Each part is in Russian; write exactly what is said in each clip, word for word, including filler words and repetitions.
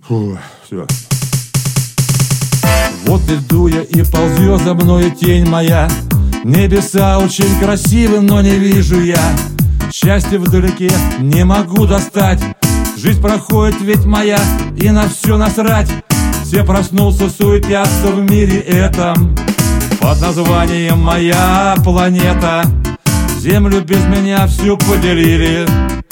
Фу, все. Вот иду я и ползет за мною тень моя. Небеса очень красивы, но не вижу я. Счастье вдалеке не могу достать. Жизнь проходит ведь моя, и на все насрать. Все проснулся, суетятся в мире этом под названием моя планета. Землю без меня всю поделили.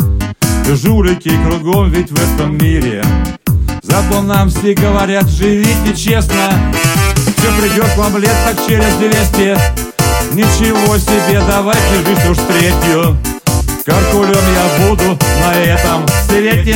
Жулики кругом ведь в этом мире. Зато нам все говорят, живите честно. Все придет к вам лет так через двести. Ничего себе, давайте жизнь уж третью. Каркулем я буду на этом свете.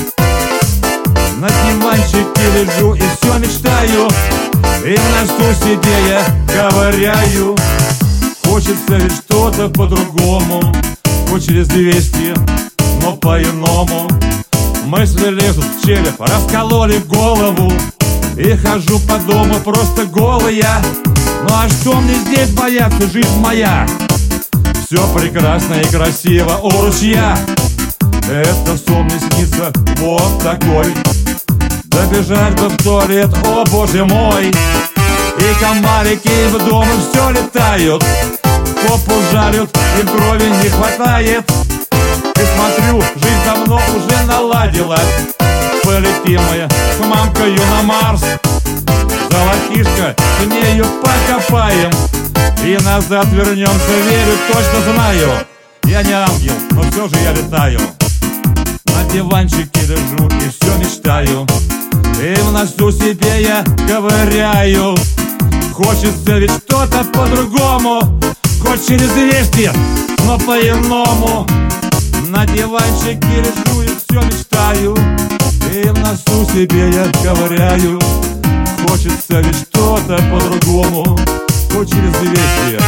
На диванчике лежу и все мечтаю. И в носу сидя я ковыряю. Хочется ведь что-то по-другому. Хоть через двести, но по-иному. Мысли лезут в череп, раскололи голову. И хожу по дому просто голый я. Ну а что мне здесь бояться, жизнь моя. Все прекрасно и красиво у ручья. Это сон мне снится вот такой. Добежать бы в туалет, о боже мой. И комарики в дом все летают. Попу жарят, им крови не хватает. И смотрю, жизнь давно уже наладилась. Полетим мы с мамкою на Марс. Золотишко, с нею покопаем. И назад вернемся, верю, точно знаю. Я не ангел, но все же я летаю. На диванчике лежу и все мечтаю. И в носу себе я ковыряю. Хочется ведь что-то по-другому. Хоть через двести, но по-иному. На диванчике лежу и все мечтаю. И в носу себе я ковыряю. Хочется ведь что-то по-другому. Хоть через двести,